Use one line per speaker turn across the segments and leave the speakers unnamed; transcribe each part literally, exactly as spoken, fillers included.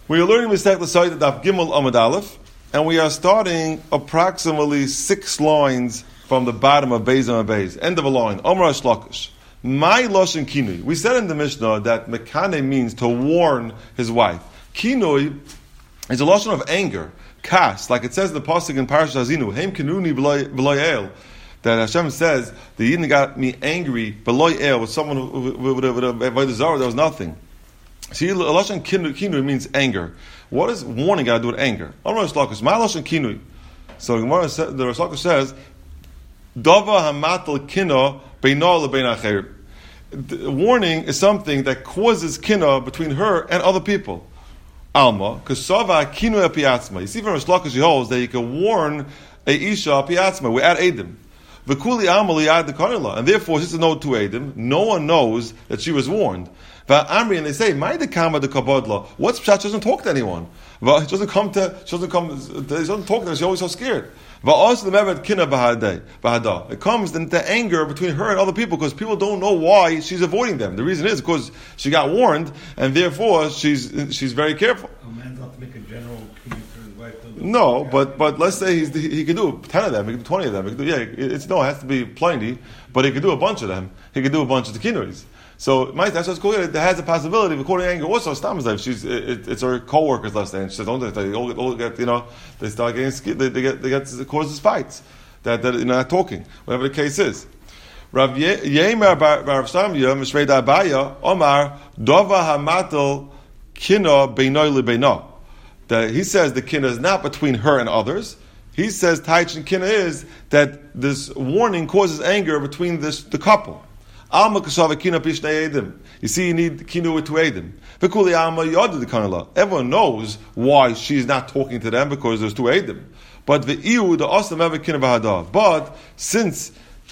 We are learning Masechet Sotah Daf Gimel Amud Aleph, and we are starting approximately six lines from the bottom of Beis and Beis. End of a line. Omar Shlakish. My Loshen Kinui. We said in the Mishnah that Mekane means to warn his wife. Kinui is a Loshen of anger, kas, like it says in the pasuk in Parashat Hazinu. Heim Kinuni B'loy El. That Hashem says the Yidden got me angry B'loy El with someone who with a Avodah Zarah. There was nothing. See, Lashon Kinui means anger. What does warning got to do with anger? Amar Shlakish, my Lashon Kinui. So the Rosh Lakish says, Dava hamatal kina beina lebein acher. Warning is something that causes kina between her and other people. Alma, kasava kinu apiatzma. You see from Rosh Lakish he holds that you can warn a isha apiatzma. We add edim. V'kuli amali ad dekarila, and therefore, since there's no two edim, no one knows that she was warned. Amri, and they say, "My the kama the kabodla." What's pshat? She doesn't talk to anyone. She doesn't come to. She doesn't come. She doesn't talk to them. She's always so scared. It comes into anger between her and other people because people don't know why she's avoiding them. The reason is because she got warned, and therefore she's she's very careful.
A man's not to make a general opinion for his wife.
No, but but let's say he's, he could do ten of them. He could do twenty of them. He could do, yeah, it's no, it has to be plenty, but he could do a bunch of them. He could do a bunch of the kinuis. So my that's what's cool. It has a possibility of recording anger. Also, Stam's life. She's it, it's her co-workers last day, and she says, "Don't they, they all, get, all get you know they start getting they, they get they get it causes fights that that you know not talking whatever the case is." Rav Yemer Bar Samya Mishrei Dabaya Omar Dova Hamatel Kina Beinoi LeBeina. That he says the kina is not between her and others. He says Taichin kina is that this warning causes anger between this the couple. Alma kasava kina pishnei edim. You see, you need kina with two edim. V'kuli alma yadu the kanala. Everyone knows why she's not talking to them because there's two edim. But the iu the osam ever kina v'hadav. But since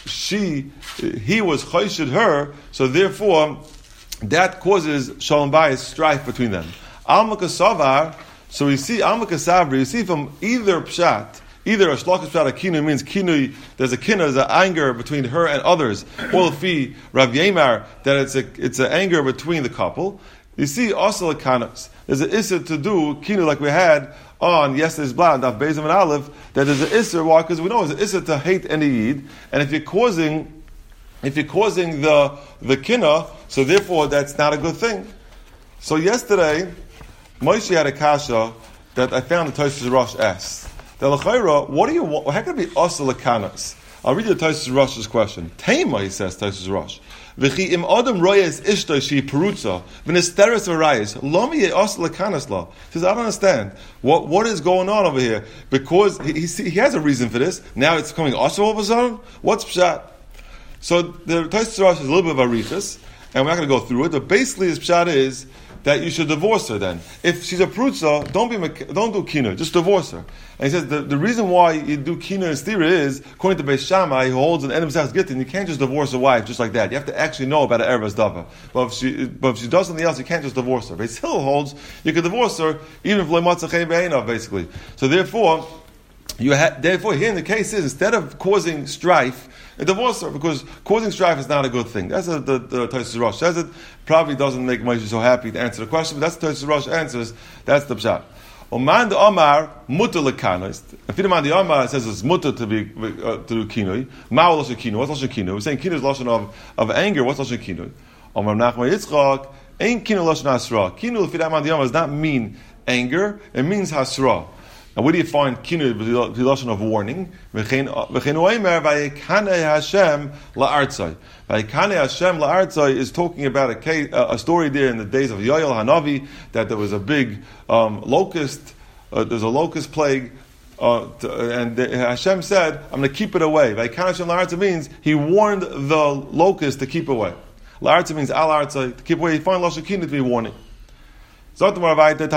she he was chayshid her, so therefore that causes shalom bayis strife between them. Alma kasavar. So we see alma kasavri. You see from either pshat. Either a shlakish pshat, a kinu means kinu, there's a kinu, there's an anger between her and others. Or fi Rav Yemar, that it's a it's an anger between the couple. You see also kanos. There's an isser to do kinu like we had on yesterday's blad, Daf Beis and Aleph, that there's an isser, why? Because we know there's an isser to hate any yid, and if you're causing if you're causing the the kina, so therefore that's not a good thing. So yesterday, Moshe had a kasha that I found the Tosfos Rosh asked. The L'chaira, what do you want? How can it be asa lekanas? I'll read you Tosfos Rosh's question. Tema, he says, Tosfos Rosh. V'chi im adam royes ishto shi perutza v'nesteres v'rayis lomi ye asa lekanas la. He says, I don't understand. What what is going on over here? Because he, he, he has a reason for this. Now it's coming asa all of a sudden? What's pshat? So the Tosfos Rosh is a little bit of a arichas, and we're not going to go through it, but basically his pshat is that you should divorce her then. If she's a prutza, don't be don't do kina, just divorce her. And he says the, the reason why you do kina and stira is, according to Beis Shammai, who holds an end of Masechtas Gittin, you can't just divorce a wife just like that. You have to actually know about an erev dava. But if she but if she does something else, you can't just divorce her. Beis Hillel holds you can divorce her even if le'matzachei be'einav, basically. So therefore, you ha- therefore here in the case is instead of causing strife, a divorce her, because causing strife is not a good thing. That's what the, the Tosfos Rosh says it. Probably doesn't make Moshe so happy to answer the question, but that's the Tosfos Rosh answers. That's the pshat. Oman the Omar mutter lekanos. If the man the Omar says it's mutter to be uh, to do kinui, ma loshen kinui. What's loshen kinui? We're saying kinui is loshen of of anger. What's loshen kinui? Omar Nachman Yitzchak ain't kinui loshen hasra. Kinui if the man the Omar does not mean anger. It means hasra. And where do you find kinu, the lashon of warning? V'chein oimer v'yikanei Hashem la'artzai. V'yikanei Hashem la'artzai is talking about a, case, a story there in the days of Yoel Hanavi that there was a big um, locust. Uh, there's a locust plague, uh, to, and the, Hashem said, "I'm going to keep it away." V'yikanei Hashem la'artzai means He warned the locust to keep away. La'artzai means al artzai, to keep away. You find lashon kinu to be warning. A person does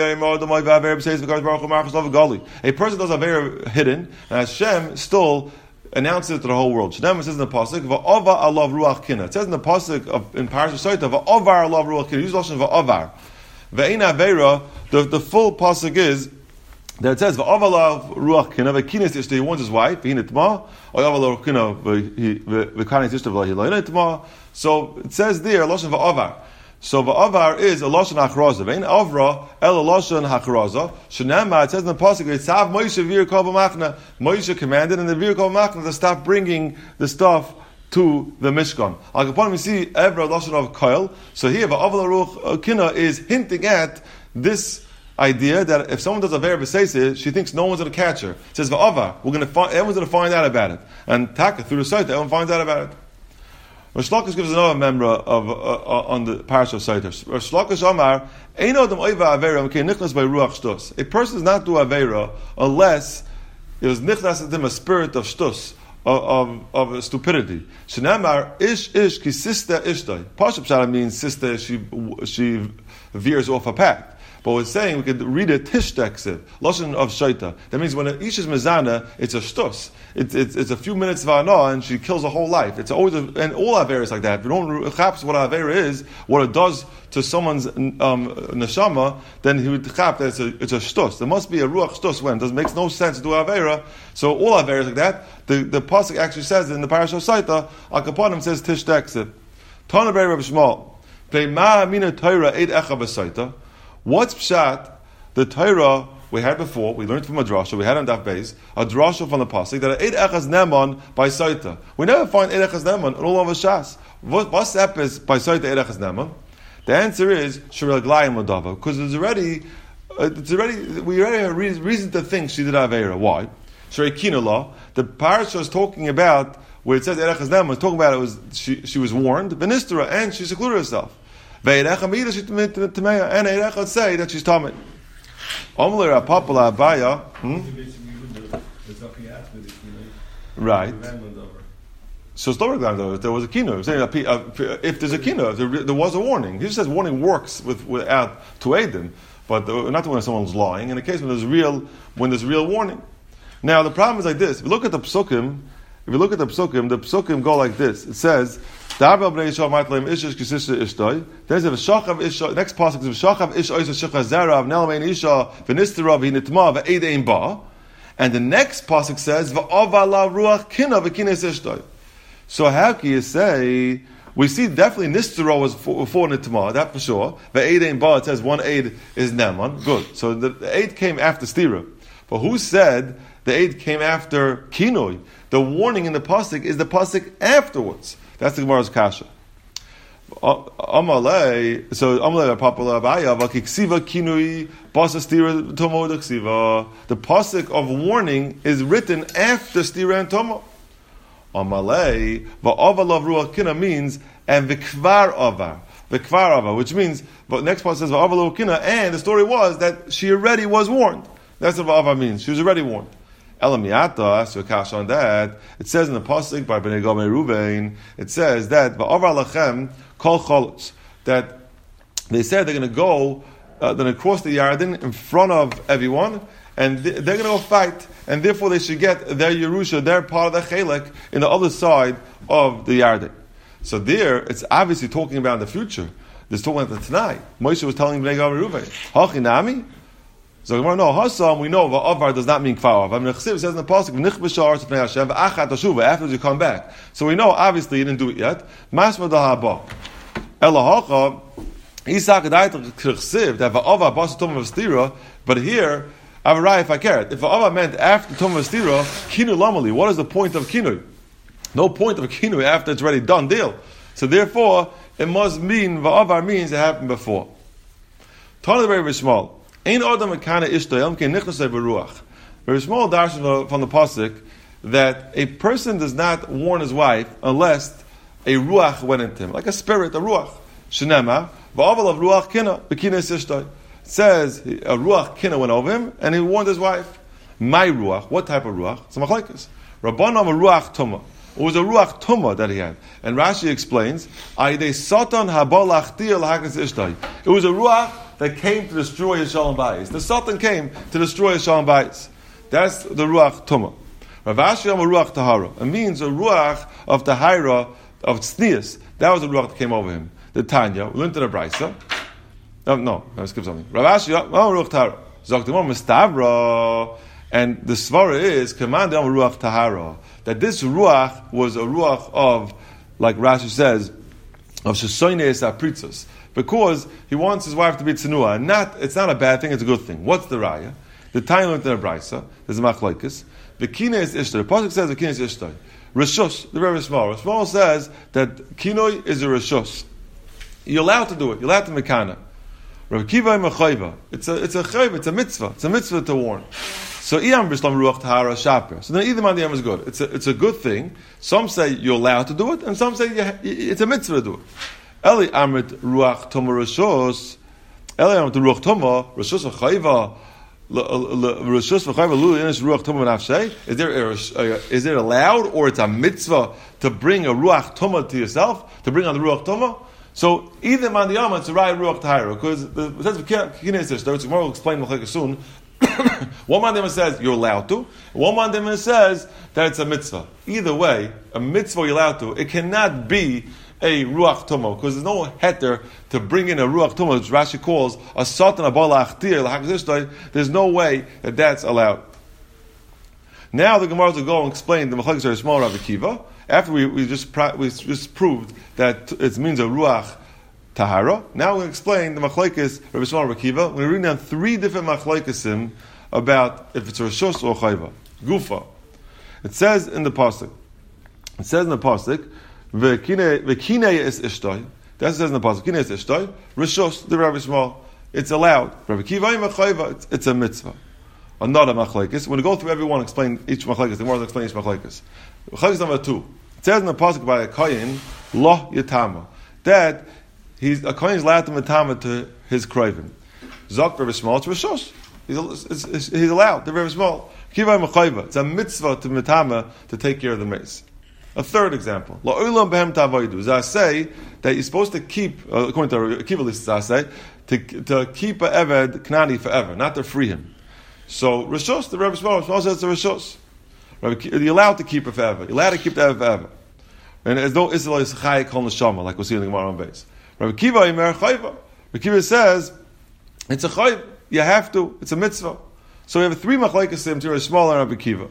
a very hidden, and Hashem still announces it to the whole world. Shnei says in the pasuk, "Va'avar alav ruach kina." It says in the pasuk of in Parashat Sotah, "Va'avar alav ruach kina." Use lashon va'avar. Ve'ein avera. The the full pasuk is that it says va'avar alav ruach kina. Ve'kinis ishta, he warns his wife. Ve'initma. Va'avar alav kina. Ve'kanis ishta v'lahilainitma. So it says there lashon va'avar. So va'avar is a lashon hachraza. Vein avra el a lashon hachraza. Shenema, it says in the pasuk, "Itzav Moshe vir kol b'machna." Moshe commanded in the vir kol b'machna to stop bringing the stuff to the Mishkan. Al kaponim we see evra lashon of koil. So here va'avar ruach kina is hinting at this idea that if someone does a vera b'seiseh, she thinks no one's going to catch her. It says va'avar, we're going to find, everyone's going to find out about it, and taka through the site, everyone finds out about it. Rosh Lakish gives another member of uh, uh, on the parasha of Sotah. Rosh Lakish Amar, Ein Adam Oiva Avera okay nichnas by ruach shtus. A person does not do avera unless it was nichnas in him a spirit of shtus, of of, of stupidity. Shenamar ish ish ki sister ishtay. Pashup Shala means sister she she veers off a path. But we're saying we could read it tishtaksiv, lashon of shaita. That means when an ish is mezana, it's a shtus. It's, it's it's a few minutes of ana and she kills a whole life. It's always a, and all avera is like that. If you don't chap what avera is, what it does to someone's um, neshama, then he would chap that it's a it's a shtus. There must be a ruach shtus when it doesn't makes no sense to do avera. So all avera is like that. The the pasuk actually says in the parasha of Saita, Al Kaponim says tishtaksiv. Tana Ber Reb Shmuel, Plei ma amina Torah eid echa b'Saita. What's pshat? The Torah we had before, we learned from a drasha, we had on Daf Beis, a drasha from the pasuk that Eid Echaz Neman by Saita. We never find Eid Echaz Neman in all of Shas. What, what's the is by Saita Eid Echaz Neman? The answer is Shirel Glayim Ladava, because it's already, uh, it's already, we already have reason, reason to think she did Aveira. Why? Shrei Kinula, the parasha is talking about where it says Eid Echaz Neman, it's talking about it was she she was warned, Benistera, and she secluded herself. Ve'erecha mida she tameya, and Erecha would say that she's tamid. Omler apapala abaya. Right. So it's lower ground though. If there was a kino, if there's a kino, if there, there was a warning. He just says warning works with without to aid them, but the, not when someone's lying. In the case when there's real when there's real warning. Now the problem is like this. If you look at the psukim, if you look at the psukim, the psukim go like this. It says. There's a v'shachav isha. Next pasuk is v'shachav isha oisa shechazera v'nelmein isha v'nistera v'hinitma v'eidein ba, and the next pasuk says v'avala ruach kina v'kines ishtay. So how can you say we see definitely nistera was for, for nitma, that for sure. V'eidein ba, it says one aid is neman. Good. So the, the aid came after stira, but who said the aid came after kinoi? The warning in the pasuk is the pasuk afterwards. That's the Gemara's kasha. Amalei, so Amalei Papala Abaya, Vakiksiva Kinui, Basa Stira Tomo Daksiva. The pasuk of warning is written after Stira and Tomo. Amalei, Va'avalav Ruach Kina means, and Vikvar Avar. Vikvar Avar, which means, but next pasuk says Va'avalav Kina, and the story was that she already was warned. That's what Va'avar means. She was already warned. Elamiata, so cash on that. It says in the pasuk by Bnei Gad and Ruvain, it says that va'avar lachem kol cholutz, that they said they're going to go, uh, they're going to cross the Yarden in front of everyone, and th- they're going to go fight, and therefore they should get their Yerusha, their part of the Chelek, in the other side of the Yarden. So there, it's obviously talking about the future. It's talking about the Tanai. Moshe was telling Bnei Gad and Ruvain, Hachinami. So we know Hasam. We know Va'avar does not mean Kfar. I mean, it says in the pasuk, "V'nichbashar Tzipnei Hashem v'achat tashuva." After you come back, so we know obviously he didn't do it yet. Masma dahaba elahacha Isak adayt chsiv that Va'avar bas tumah v'stira. But here, Avarai if I cared, if Va'avar meant after tumah v'stira, kinu lamali. What is the point of kinu? No point of a kinu after it's already done deal. So therefore, it must mean Va'avar means it happened before. Tana very very small. Ein adam mekana ishtayam ke nichnasei beruach. Very small darshan from the pasuk that a person does not warn his wife unless a ruach went into him, like a spirit, a ruach. Shenema va'aval of ruach kina b'kines ishtay. It says a ruach kina went over him and he warned his wife. My ruach, what type of ruach? It's a machlekes. Rabbanon a ruach tuma. It was a ruach tuma that he had, and Rashi explains, "Aidei satan habalach tiel hagas ishtay." It was a ruach that came to destroy his shalom bayis. The Satan came to destroy his shalom bayis. That's the ruach tuma. Rav Ashi am a ruach tahara. It means a ruach of tahara of tznius. That was the ruach that came over him. The Tanya, we learned in the Brisa. No, no, let's skip something. Rav Ashi am a ruach tahara. Zoktimon mistavra, and the svara is command am a ruach tahara. That this ruach was a ruach of, like Rashi says, of shesoines apritzos. because he wants his wife to be tzenua. And not, it's not a bad thing, it's a good thing. What's the raya? The time learned in a brisa, there's a machlokes. V'kinei is ishtar. The pasuk says v'kinei is ishtar. Rishus, the Rebbe Shmuel. Rebbe Shmuel says that kinoi is a rishus. You're allowed to do it. You're allowed to mekana. Rabbi Kiva is mechayva. It's a it's a chayva. It's a mitzvah. It's a mitzvah to warn. So iyam b'shlam ruach tahara shaper. So then either man the is good. It's a it's a good thing. Some say you're allowed to do it, and some say you, it's a mitzvah to do it. Eli amrit ruach toma rishus. Eli amrit ruach toma rishus chayva. Is there a, is it allowed or it's a mitzvah to bring a ruach tuma to yourself, to bring on the ruach tuma? So either man the yama it's a right ruach tahira, because it says which tomorrow will explain soon. One man the says you're allowed to, one man the says that it's a mitzvah. Either way, a mitzvah you're allowed to. It cannot be a ruach tomo, because there's no heter to bring in a ruach tomo, which Rashi calls a satan abala achtir. There's no way that that's allowed. Now the Gemara will go and explain the machlokes of Shmuel Rabbi Kiva. After we, we just we just proved that it means a ruach tahara. Now we'll explain the machlokes Rabbi Shmuel Rabbi Kiva. We're reading down three different machlokesim about if it's a rishus or chayva. Gufa. It says in the pasuk. It says in the pasuk. V'kinei is ishtoi. That says in the pasuk. Kinei is ishtoi. Rishus, the Rabbi Shmuel. It's allowed. Rabbi Kiva it's, it's a mitzvah. Another machlekes. When we go through everyone, explain each machlekes. The more explain each machlekes. Machlekes number two. It says in the pasuk by a kohen lo yitama that he's a kohen is allowed to mitama to his kroivim. Zok Rabbi Shmuel it's rishus. He's, it's, it's, he's allowed. The Rabbi Shmuel Kiva mechayva. It's a mitzvah to mitama to take care of the mace. A third example. La'olam behem ta'avodu. Zah say that you're supposed to keep, uh, according to Kiva, Zah say, to, to keep a Eved Knani forever, not to free him. So, Rishos, the Rebbe Shmuel, Shmuel says it's a Rishos. You're allowed to keep it forever. You're allowed to keep the Eved forever. And there's no Israel is Chayik Kol Neshama, like we'll see in the Gemara on base. Rabbi Kiva, Imer Chayva. Rabbi Kiva says, it's a Chayv. You have to. It's a mitzvah. So we have three machlokes to Rabbi Shmuel and Rabbi Kiva.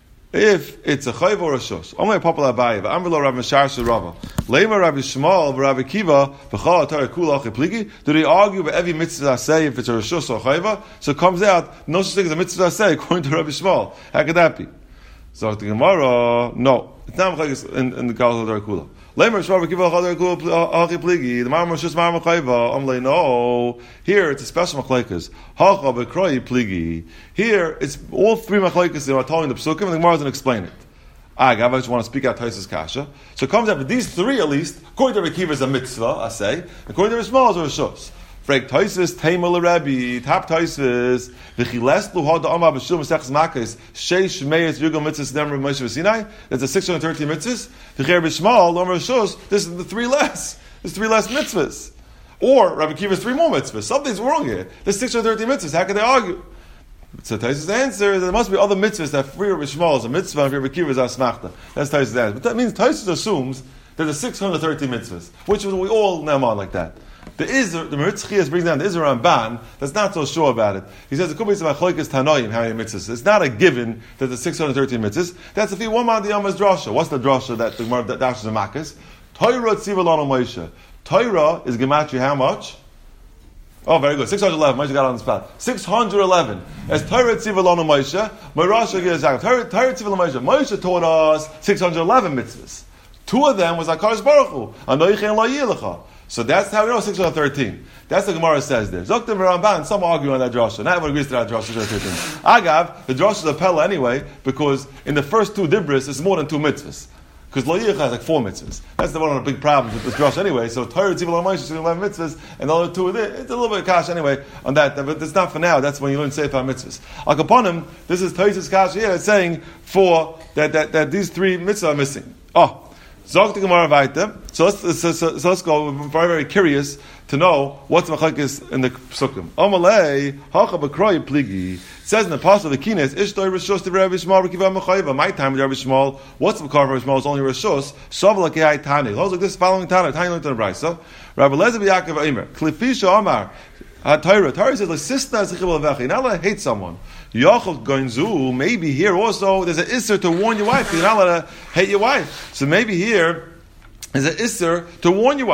If it's a chayv or a shus, only popular abayiv. Amrlo Rav Mashar Shurava. Lema Rabbi Shmuel, Rabbi Kiva, v'chal atar kula achipligi. Do they argue by every mitzvah I say if it's a shus or a chayva? So it comes out no such thing as a mitzvah I say according to Rabbi Shmuel. How could that be? So the Gemara, no, it's not machlokes in, in the Gal Atar Kula. Lema Shmuel Rabbi Kiva v'chal atar kula achipligi. The Mar Shus Mar Chayva. Amle no. Here it's a special machlokes. Hacha b'kroi pligi. Here it's all three machlokes that are telling the psukim, and the Gemara doesn't explain it. I just want to speak out Taisus Kasha. So it comes out, but these three at least, according to Rabbi Kiva is a mitzvah, I say. According to Rabbi Shmuel is a rishus. Frag Taisus Teimel Rabbi Tap Taisus v'chiles luhad da'ama b'shul mesechus makos sheish meyes yugam mitzvahs nem Rav Moshe v'Sinai. That's a six hundred thirteen mitzvahs. V'cher Rabbi Shmuel lo rishus. This is the three less. There's three less mitzvahs. Or Rabbi Kiva is three more mitzvahs. Something's wrong here. There's six hundred thirteen mitzvahs. How can they argue? So Taisus' answer is there must be other mitzvahs that free Rabbi Shmuel is a mitzvah and Rabbi Kiva is a smachta. That's Taisus' answer. But that means Taisus assumes that there's six hundred thirteen mitzvahs, which we all know on like that. The Isra, the Meritz brings down the Isra Ramban that's not so sure about it. He says it could be some machlokes tanoim how many mitzvahs. It's not a given that there's six hundred thirteen mitzvahs. That's if you one man the Yom is drasha. What's the drasha that the Gemara that dashes the Makkos? Torah tziva lanu Moshe. Torah is gematria how much? Oh, very good. six hundred eleven. Moshe got on the spot. six hundred eleven. As Torah tziva lanu Moshe, Morasha gives out. Torah tziva lanu Moshe. Moshe taught us six hundred eleven mitzvahs. Two of them was Hakadosh Baruch Hu. Anoichi and Lo Yilecha. So that's how we know six hundred thirteen. That's the Gemara says there. Zoktim Ramban, some argue on that drasha. Not everyone agrees to that drasha, six hundred thirteen. Agav, the drasha is a pella anyway, because in the first two dibris, it's more than two mitzvahs. Because Lo Yilecha has like four mitzvahs. That's the one of the big problems with this drasha anyway. So Torah, Tzivah, Lo Moshe, eleven mitzvahs, and the other two, it's a little bit of kash anyway on that. But it's not for now. That's when you learn Sefer mitzvahs. Like upon him, this is Taisus kash here. It's saying for that, that, that these three mitzvahs are missing. Oh. Zog the Gemara Vaita. So let's so, so, so let's go. We're very very curious to know what's machlokes in the psukim. Amalei hacha b'kroi pligi. It says in the pasuk the kines ishtoi rishos to Rabbi Shmuel Rekiva mechayva. My time with Rabbi Shmuel. What's the car of Rabbi Shmuel? It's only rishos. Savla kehai tani. Looks like this following tani. Tani learned in the brayso. Rabbi Lezer b'Yaakov Aimer. Klifisha Amar. Torah. Torah says like sister as a chibul avechi. You're not allowed to hate someone. Yochel goinzu. Maybe here also there's an isser to warn your wife. You're not allowed to hate your wife. So maybe here there's an isser to warn your wife.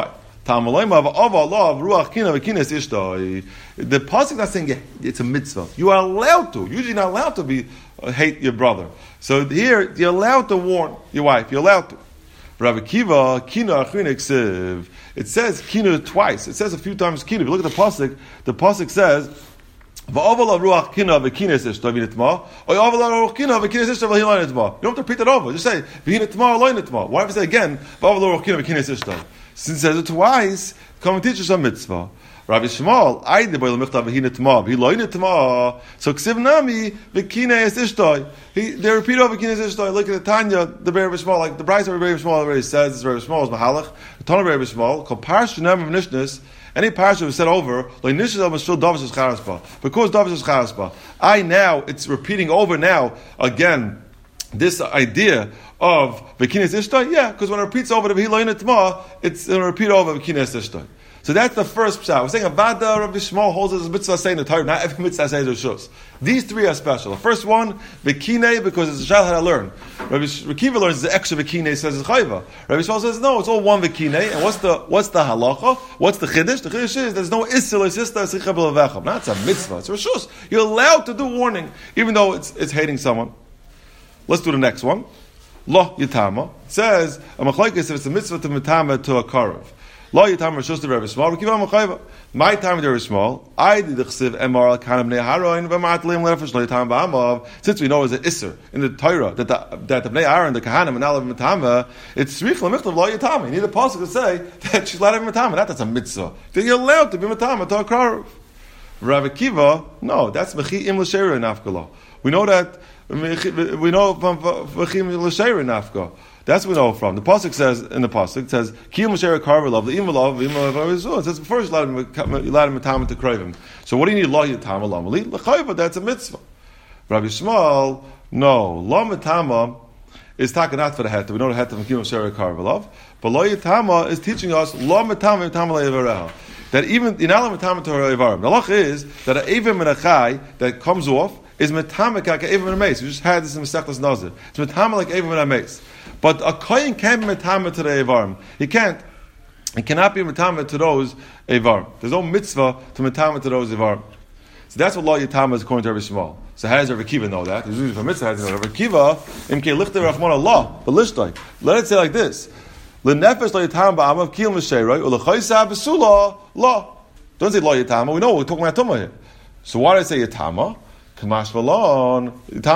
The pasuk is not saying it's a mitzvah. You are allowed to. Usually, not allowed to be uh, hate your brother. So here, you're allowed to warn your wife. You're allowed to. Rabbi Kiva, kina achrin eksiv. It says kina twice. It says a few times kina. If you look at the pasuk, the pasuk says, "Va'aval ruach kina v'kines ishto v'nitma." Or "Va'aval ruach kina v'kines ishto v'hilan nitma." You don't have to repeat it over. Just say v'hinitma or loy nitma. Why don't you say again? Va'aval ruach kina v'kines ishto. Since it says it twice, come and teach us a mitzvah. Rabbi Shmuel, I the boy l'michtav v'hinitma v'hiloy nitma. So ksiv nami v'kines ishto. He they repeat over v'kines ishto. Look at the Tanya, the Rabbi Shmuel, like the Brayso of Rabbi Shmuel already says. This Rabbi Shmuel is mahalach. The Tana of Rabbi Shmuel called Parsh Shnam of Nishnas. Any parsha was said over, like Nishnas was still Davis is Charaspa. Because Davis is Charaspa, I now it's repeating over now again this idea of V'kines Ishtai. Yeah, because when it repeats over the V'hiloyin Tma, it's going to repeat over V'kines Ishtai. So that's the first pshat. We're saying Avada Rabbi Shmuel holds as a mitzvah saying the Torah. Not every mitzvah says Rishus. These three are special. The first one, V'kine, because it's a child how to learn. Rabbi Kiva learns the extra V'kine, says it's Chayva. Rabbi Shmuel says no, it's all one V'kine. And what's the what's the halacha? What's the chiddush? The chiddush is there's no isil or sister sicha b'levechem. Not it's a mitzvah. It's Rishus. You're allowed to do warning, even though it's it's hating someone. Let's do the next one. Lo yitama. It says a machlokes if it's a mitzvah to mitama to a karev. Lo yitama rishus to Rabbi Shmuel. Kiva machayva. My time to Rabbi Shmuel. I did the chsiv emar kanam bnei haroin v'matlim lefesh lo yitama ba'amav. Since we know it's an isser in the Torah that the that the bnei Aaron, the kahanim, and all of mitama, it's tzrich l'michtav lo yitama. You need a pasuk to say that she's allowed to be mitama. That that's a mitzvah. That you're allowed to be mitama to a karev. Rabbi Kiva, no, that's mechi im l'sheira nafkalo. We know that. We know from V'chim L'Sheira Nafka. That's what we know from. The pasuk says in the pasuk it says Kiyum L'Sheira Karva Love the Im Love the Im Love. It says first you allowed him to crave him. So what do you need? Lo Yitama Lamali L'Chayva. That's a mitzvah. Rabbi Shmuel, no. Lo Mitama is talking not for the het. We know the het of Kiyum L'Sheira Karva Love, but Lo Yitama is teaching us Lo Mitama Mitama Le'Yevareha. That even in Alam Mitama Torah Yevarim. The halach is that an Evim and a Chai that comes off is metamek like Evim and a mace. We just had this in Masechtas Nazir. It's metamek like Evim and a mace. But a kohen can't be metamek to the Evarim. He can't. He cannot be metamek to those Evarim. There's no mitzvah to metamek to those Evarim. So that's what Lo Yitama is according to Rabbi Shmuel. So how does Rabbi Kiva know that? He's using for mitzvah. How does he know? Rabbi Kiva, im ke lichte rachman Allah, the lishtoi. Let it say like this: L'nefesh Lo Yitama ba'amav kiyum v'sheiroi u'lechoysa b'sula la. Don't say Lo Yitama. We know we're talking about Tumah here. So why did I say Yitama? Kamash Valon,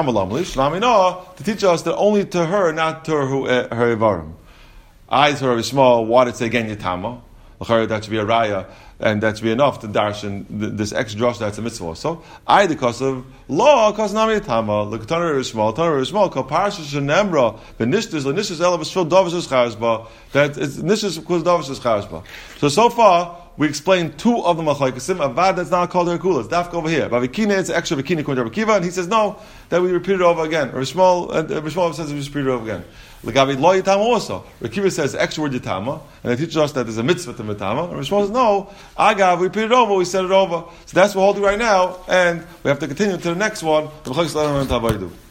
Tamalam, to teach us that only to her, not to her, her Evarim. I, to Rabbi Shmuel, why did it say again Yitama? That should be a raya, and that should be enough to darshan this extra drush that's a mitzvah. So I, because of law, because nami Yitama, the Ketana Rabbi Shmuel, Ketana Rabbi Shmuel, called Parashat Shenemra, the Nishtis, the Nishtis Elav is filled Davish Charzba, that it's Nishtis because Davish Charzba. So, so far, we explained two of the machlokes. Avad that's not called Hercules. Dafka over here. Vavikine, it's extra Vikine according to Rabbi Kiva, and he says no, that we repeat it over again. Rabbi Shmuel, uh, Rabbi Shmuel says we just repeat it over again. L'gavi lo yitama also. Rabbi Kiva says extra word yitama, and it teaches us that there's a mitzvah to mitama. Rabbi Shmuel says no, agav, we repeat it over, we said it over. So that's what we're holding right now, and we have to continue to the next one.